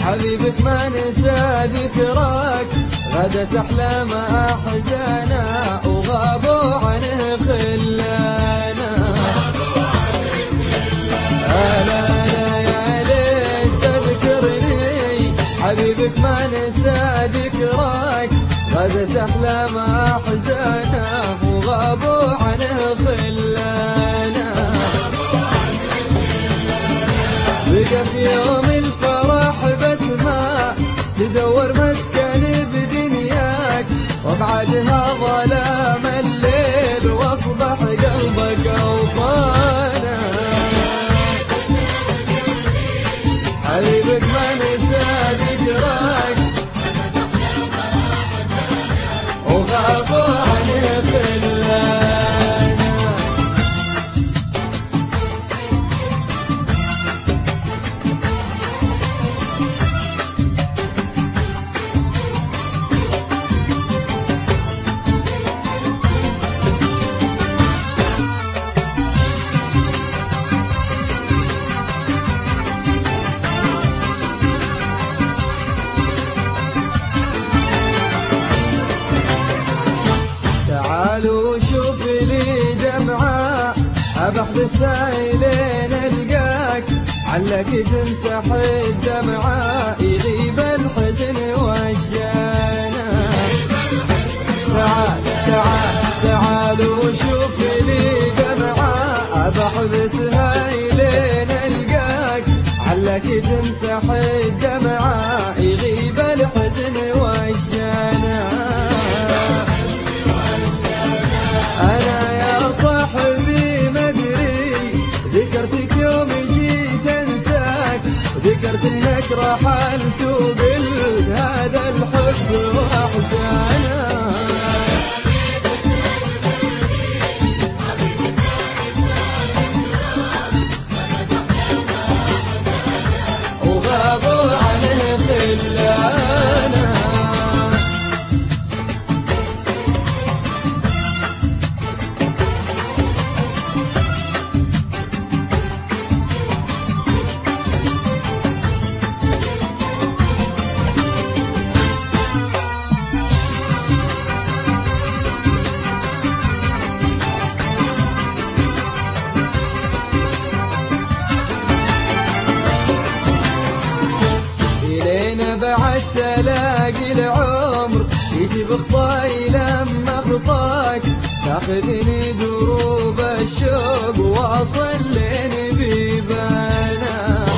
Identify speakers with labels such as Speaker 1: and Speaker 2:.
Speaker 1: حبيبك ما نسى ذكراك، غدت أحلام أحزانا وغابوا عنه خلانا. ألا يا ليت تذكرني حبيبك ما نسى ذكراك، غدت أحلام أحزانا وغابوا عنه خلانا. بقى في يوم الفرح بس ما تدور مسكن بدنياك، وبعدها ظلام الليل واصبح قلبك أوطانا. حبيبك ما نسى ذكراك وغابوا عنه خلانا. تعالوا شوف لي دمعة أبحبس لين ألقاك، علك تمسح الدمعة يغيب الحزن والجانا. تعالوا شوف لي دمعة أبحبسها لين ألقاك، علك تمسح الدمعة يغيب الحزن والجانا. أنا يا صاحبي مدري ذكرتك يوم جيت أنساك، ذكرت إنك رحلت وقلت هذا الحب وأحزانا. وغابوا عنه خلانا. بعد تلاقي العمر يجي بخطاي لما خطاك، تاخذني دروب الشوق واصل لين بيبانا.